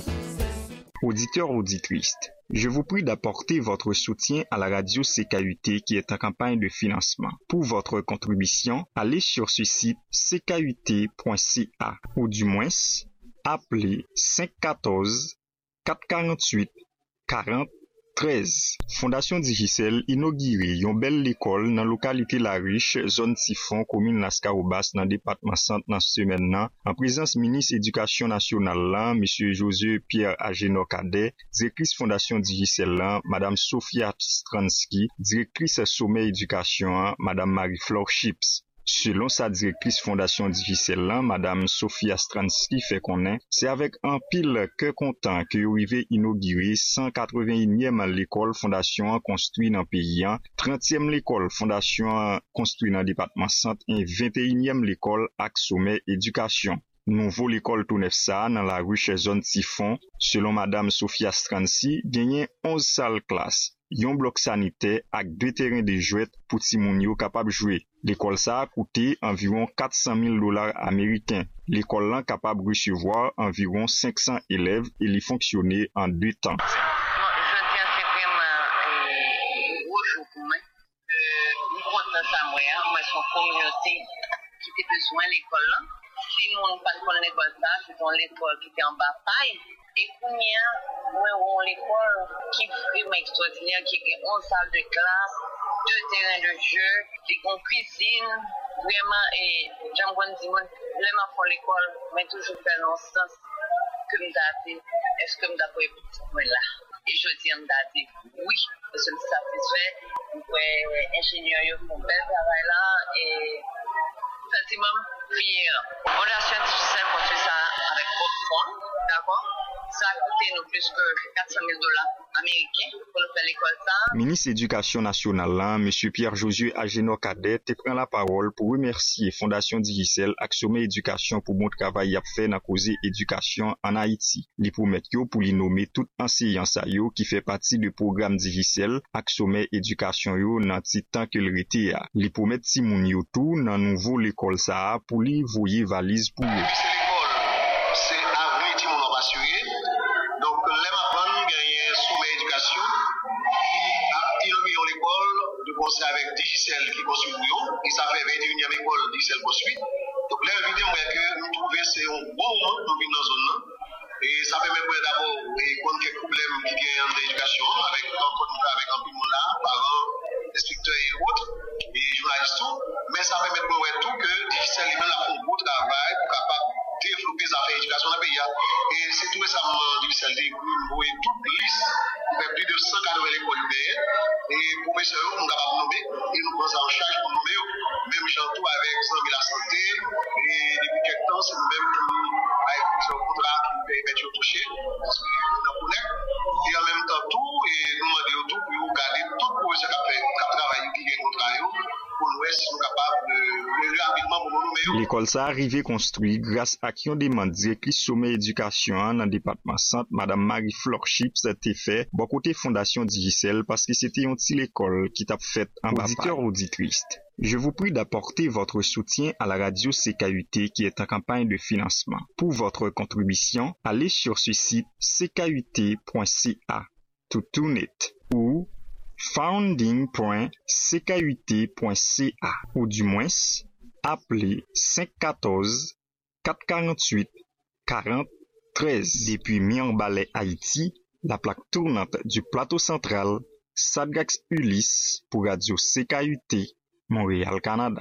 Auditeurs, auditrices, je vous prie d'apporter votre soutien à la radio C K U T qui est en campagne de financement. Pour votre contribution, allez sur ce site c k u t point c a ou du moins appelez cinq un quatre, quatre huit huit, quarante treize. Fondation Digicel inauguré une belle école dans la localité La Riche, zone Tifon, commune Lascaobas, dans le département centre dans ce semaine en présence ministre éducation nationale là, M. José Pierre Agénor Cadet, directrice Fondation Digicel là, Mme Sophia Stransky, directrice Sommet Éducation, Mme Marie-Flore Chips. Selon sa directrice Fondation Digicel là, Mme Sophia Stransky fait connaître, c'est avec un pile que content que vous arrivez inaugurer cent quatre-vingt-unième l'école Fondation construite dans le pays, trentième l'école Fondation construite dans le département centre et vingt et unième l'école avec Sommet Éducation. Nouveau l'école tout neuf ça dans la rue chez zone Tifon, selon Mme Sophia Stransky, gagné onze salles classes. Un bloc sanitaire avec deux terrains de jouets pour Timounio capable de jouer. L'école ça a coûté environ quatre cent mille dollars américains. L'école là capable de recevoir environ cinq cents élèves et les fonctionner en deux temps. Je tiens c'est vraiment un gros jour pour moi. Nous comptons ça moi, moi son communauté qui a besoin de l'école là. Si mon pas de l'école ça, c'est dans l'école qui était en bas paille. Et combien moi on l'école qui est vraiment extraordinaire, qui a onze salles de classe, deux terrains de jeu, une cuisine, vraiment, et j'aimerais dire, vraiment pour l'école, mais toujours faire dans le sens que me dater, est-ce que me dater pour là? Et je dis me dater, oui, parce que je suis satisfait, ouais, ingénieur, ils font un bel travail là, et sentiment fier. On a scientifique construit ça avec beaucoup de bon, d'accord? Ça a coûté nous plus que quatre cent mille dollars américains pour nous faire l'école ça. Ministre Éducation nationale, là, M. Pierre-Josué Agénor Cadet, te prend la parole pour remercier Fondation Digicel ak Sommet Éducation pour bon travail y a fait dans cause éducation en Haïti. Li promet yo pour li nommer tout enseignant sa yo qui fait partie du programme Digicel ak Sommet Éducation yo nan ti temps que le rete ya. Li promet ti moun yo tout nan nouveau l'école ça pour li voyer valise pour yo. C'est avec Digicel qui construit Bouillon, et ça fait vingt et unième école Digicel construit. Donc là, évidemment, que nous trouvons que c'est un bon moment pour venir dans la zone. Et ça permet d'abord de quelques problèmes qui sont en éducation, avec avec un peu de monde là, parents, inspecteurs et autres, et journalistes, mais ça permet de voir tout que Digicel lui-même a fait un beau travail pour capable développer les affaires d'éducation dans le pays. Et c'est tout récemment Digicel a écrit toute liste, il fait plus de cent quatre-vingts écoles urbaines. Et professeurs, nous sommes capables de nommer, et nous prenons en charge pour nommer, même Jean-Tout avec Zambé la santé, et depuis quelques temps, c'est nous-mêmes qui avons plusieurs contrats qui nous permettent de toucher, parce que nous en connaissons, et en même temps tout, et nous demandons tout pour regarder tout professeur qui a travaillé, qui a contrat, pour nous être capables de rapidement pour nous nommer. L'école ça arrivé construit grâce à qui on demande directrice sommet éducation dans le département centre, Madame Marie-Flore Chips, c'était fait, bon côté Fondation Digicel, parce que c'était une petite école qui t'a fait un auditeur auditrice. Je vous prie d'apporter votre soutien à la radio C K U T qui est en campagne de financement. Pour votre contribution, allez sur ce site c k u t point c a tout tout net ou founding point c k u t point c a ou du moins appelez cinq un quatre, quatre huit huit, quatre zéro un trois. Depuis Mianbalais, Haïti, la plaque tournante du plateau central, Sadgax Ulysse pour Radio C K U T, Montréal, Canada.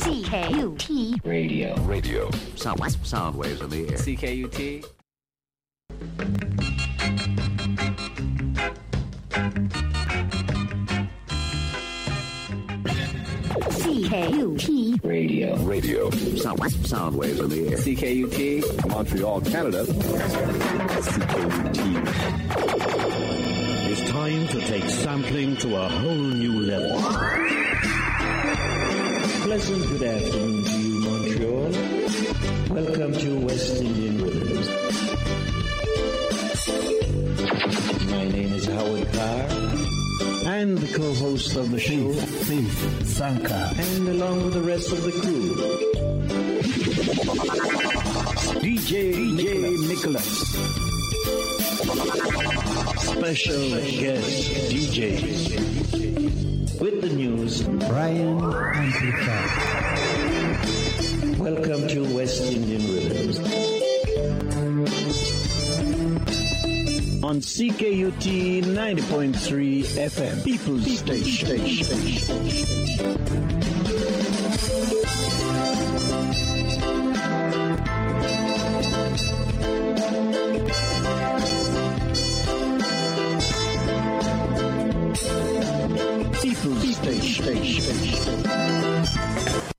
C K U T Radio. Radio. Sound, sound waves in the air. C K U T. C K U T Radio. Radio. Sound, sound waves in the air. C K U T. Montreal, Canada. C K U T. It's time to take sampling to a whole new level. Pleasant good afternoon to you, Montreal. Welcome to West Indian Rhythms. My name is Howard Carr. And the co-host of the show, Faith Sanka, and along with the rest of the crew, D J D J Nicholas, special guest D J with the news, Brian Amplified. Welcome to West Indian Rhythms on C K U T ninety point three F M, People's Station. People's Station.